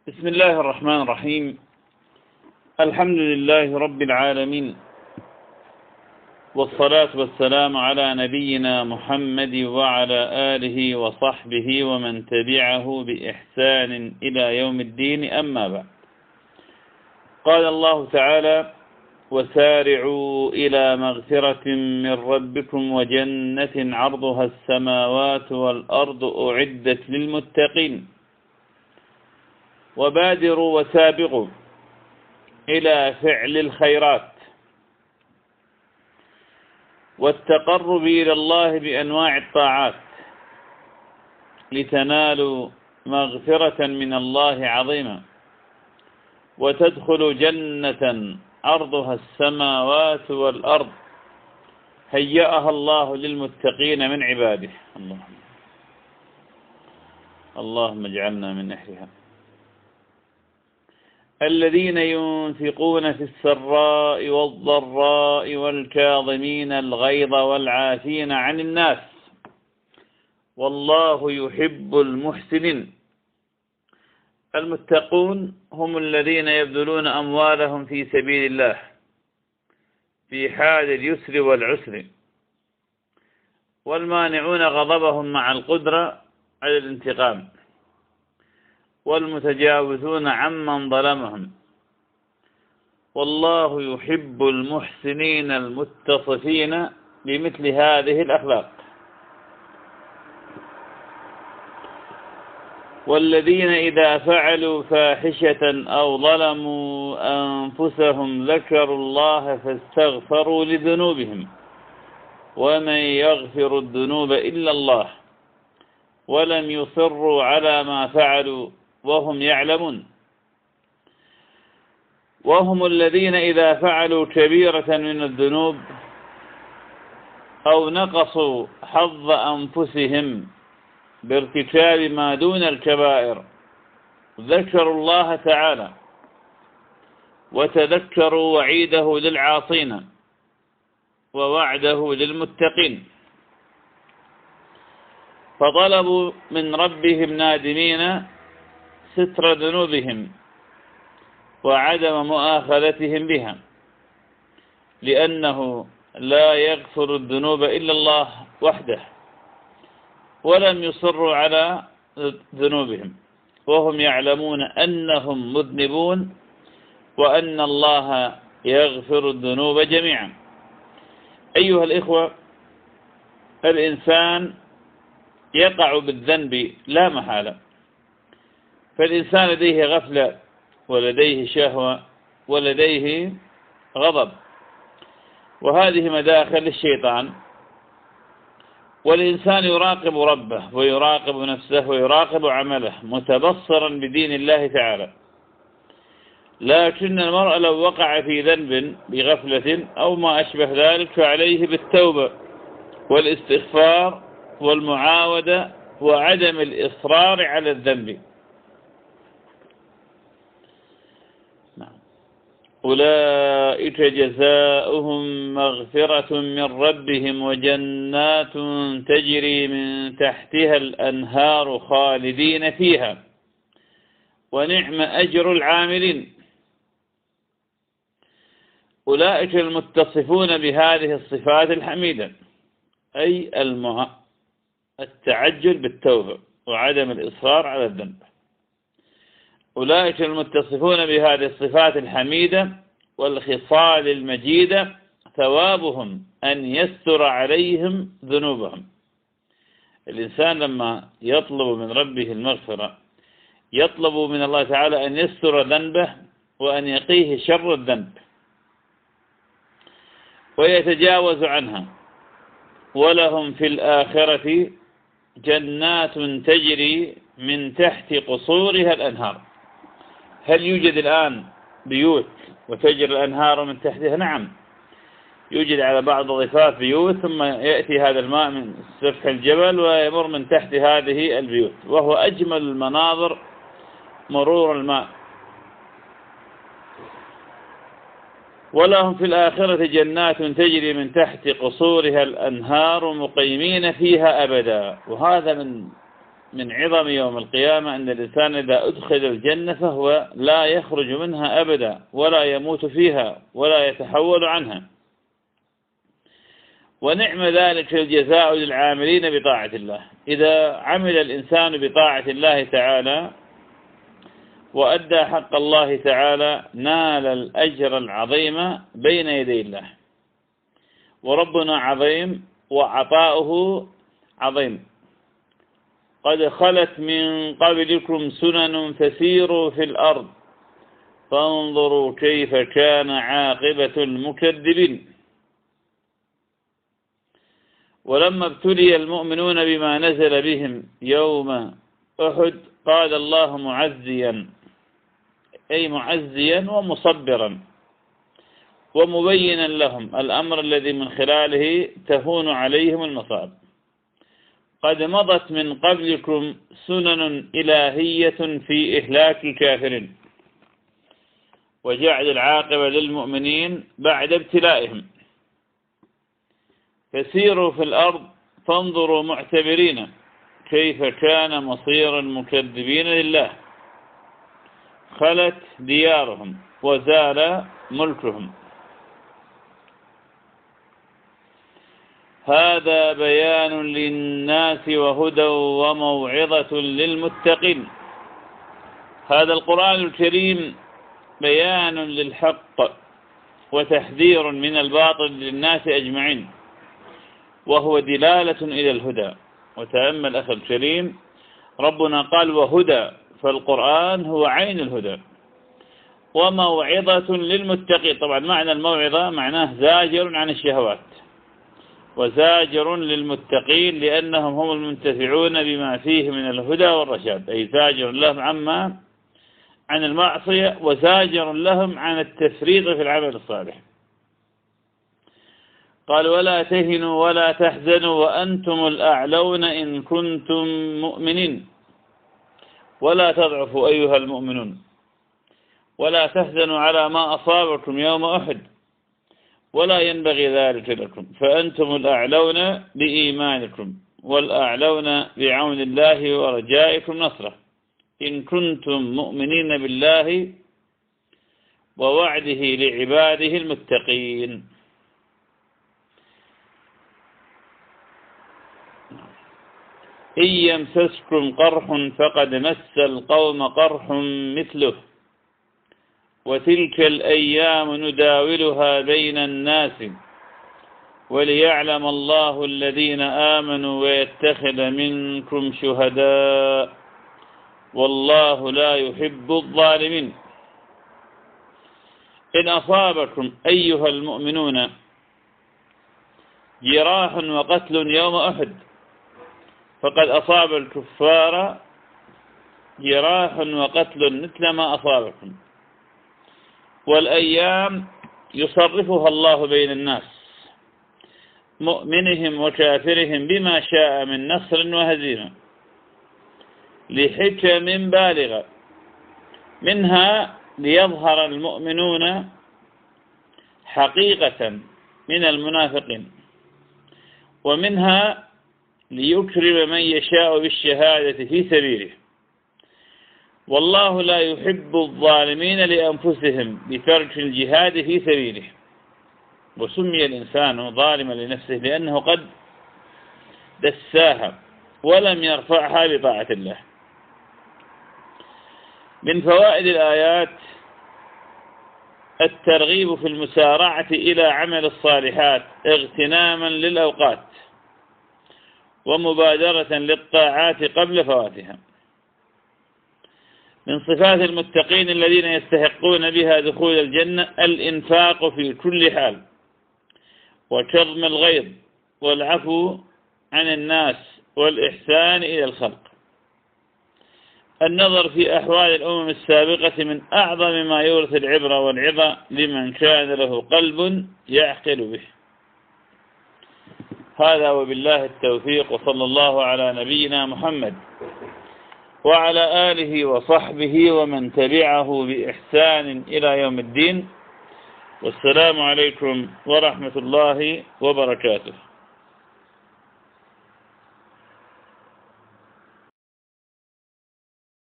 بسم الله الرحمن الرحيم. الحمد لله رب العالمين، والصلاة والسلام على نبينا محمد وعلى آله وصحبه ومن تبعه بإحسان إلى يوم الدين، أما بعد. قال الله تعالى: وسارعوا إلى مغفرة من ربكم وجنة عرضها السماوات والأرض أعدت للمتقين وبادروا وسابقوا إلى فعل الخيرات والتقرب إلى الله بأنواع الطاعات لتنالوا مغفرة من الله عظيمة وتدخلوا جنة عرضها السماوات والأرض هيأها الله للمتقين من عباده. اللهم اجعلنا من أهلها. الذين ينفقون في السراء والضراء والكاظمين الغيظ والعافين عن الناس والله يحب المحسنين. المتقون هم الذين يبذلون أموالهم في سبيل الله في حال اليسر والعسر، والمانعون غضبهم مع القدرة على الانتقام، والمتجاوزون عمن ظلمهم. والله يحب المحسنين المتصفين بمثل هذه الأخلاق. والذين إذا فعلوا فاحشة أو ظلموا أنفسهم ذكروا الله فاستغفروا لذنوبهم ومن يغفر الذنوب إلا الله ولم يصروا على ما فعلوا وهم يعلمون. وهم الذين إذا فعلوا كبيرة من الذنوب أو نقصوا حظ أنفسهم بارتكاب ما دون الكبائر ذكروا الله تعالى وتذكروا وعيده للعاصين ووعده للمتقين، فطلبوا من ربهم نادمين ستر ذنوبهم وعدم مؤاخذتهم بها، لأنه لا يغفر الذنوب إلا الله وحده، ولم يصروا على ذنوبهم وهم يعلمون أنهم مذنبون وأن الله يغفر الذنوب جميعا. أيها الإخوة، الإنسان يقع بالذنب لا محالة، فالإنسان لديه غفلة ولديه شهوة ولديه غضب، وهذه مداخل الشيطان. والإنسان يراقب ربه ويراقب نفسه ويراقب عمله متبصرا بدين الله تعالى، لكن المرء لو وقع في ذنب بغفلة أو ما أشبه ذلك فعليه بالتوبة والاستغفار والمعاودة وعدم الإصرار على الذنب. أولئك جزاؤهم مغفرة من ربهم وجنات تجري من تحتها الأنهار خالدين فيها ونعم أجر العاملين. أولئك المتصفون بهذه الصفات الحميدة، أي التعجل بالتوبة وعدم الإصرار على الذنب. أولئك المتصفون بهذه الصفات الحميدة والخصال المجيدة ثوابهم أن يستر عليهم ذنوبهم. الإنسان لما يطلب من ربه المغفرة يطلب من الله تعالى أن يستر ذنبه وأن يقيه شر الذنب ويتجاوز عنها. ولهم في الآخرة جنات تجري من تحت قصورها الأنهار. هل يوجد الآن بيوت وتجري الأنهار من تحتها؟ نعم، يوجد على بعض الضفاف بيوت، ثم يأتي هذا الماء من سفح الجبل ويمر من تحت هذه البيوت، وهو أجمل المناظر مرور الماء. ولهم في الآخرة جنات تجري من تحت قصورها الأنهار مقيمين فيها أبدا. وهذا من من عظم يوم القيامة أن الإنسان إذا أدخل الجنة فهو لا يخرج منها أبدا ولا يموت فيها ولا يتحول عنها. ونعم ذلك الجزاء للعاملين بطاعة الله. إذا عمل الإنسان بطاعة الله تعالى وأدى حق الله تعالى نال الأجر العظيم بين يدي الله. وربنا عظيم وعطاؤه عظيم. قد خلت من قبلكم سنن فسيروا في الأرض فانظروا كيف كان عاقبة المكذبين. ولما ابتلي المؤمنون بما نزل بهم يوم أحد قال الله معزيا، أي معزيا ومصبرا ومبينا لهم الأمر الذي من خلاله تهون عليهم المصائب. قد مضت من قبلكم سنن إلهية في إهلاك الكافرين وجعل العاقبة للمؤمنين بعد ابتلائهم. فسيروا في الأرض فانظروا معتبرين كيف كان مصير المكذبين لله. خلت ديارهم وزال ملكهم. هذا بيان للناس وهدى وموعظة للمتقين. هذا القرآن الكريم بيان للحق وتحذير من الباطل للناس أجمعين، وهو دلالة إلى الهدى. وتأمل أخي الكريم، ربنا قال وهدى، فالقرآن هو عين الهدى. وموعظة للمتقين، طبعا معنى الموعظة معناه زاجر عن الشهوات، وزاجر للمتقين لأنهم هم المنتفعون بما فيه من الهدى والرشاد، أي زاجر لهم عن المعصية وزاجر لهم عن التفريط في العمل الصالح. قال ولا تهنوا ولا تحزنوا وأنتم الأعلون إن كنتم مؤمنين. ولا تضعفوا أيها المؤمنون ولا تحزنوا على ما أصابكم يوم أحد، ولا ينبغي ذلك لكم، فأنتم الأعلون بإيمانكم والأعلون بعون الله ورجائكم نصره، إن كنتم مؤمنين بالله ووعده لعباده المتقين. إن يمسسكم قرح فقد مس القوم قرح مثله وتلك الأيام نداولها بين الناس وليعلم الله الذين آمنوا ويتخذ منكم شهداء والله لا يحب الظالمين. إن أصابكم أيها المؤمنون جراح وقتل يوم أحد فقد أصاب الكفار جراح وقتل مثل ما أصابكم، والأيام يصرفها الله بين الناس مؤمنهم وكافرهم بما شاء من نصر وهزيمة لحكم بالغة، منها ليظهر المؤمنون حقيقة من المنافقين، ومنها ليكرم من يشاء بالشهادة في سبيله، والله لا يحب الظالمين لأنفسهم بترك الجهاد في سبيله. وسمي الإنسان ظالما لنفسه لأنه قد دساها ولم يرفعها بطاعة الله. من فوائد الآيات الترغيب في المسارعة إلى عمل الصالحات اغتناما للأوقات ومبادرة للطاعات قبل فواتها. من صفات المتقين الذين يستحقون بها دخول الجنة الإنفاق في كل حال وكظم الغيظ والعفو عن الناس والإحسان إلى الخلق. النظر في أحوال الأمم السابقة من أعظم ما يورث العبرة والعظة لمن كان له قلب يعقل به. هذا وبالله التوفيق، وصلى الله على نبينا محمد وعلى آله وصحبه ومن تبعه بإحسان إلى يوم الدين، والسلام عليكم ورحمة الله وبركاته.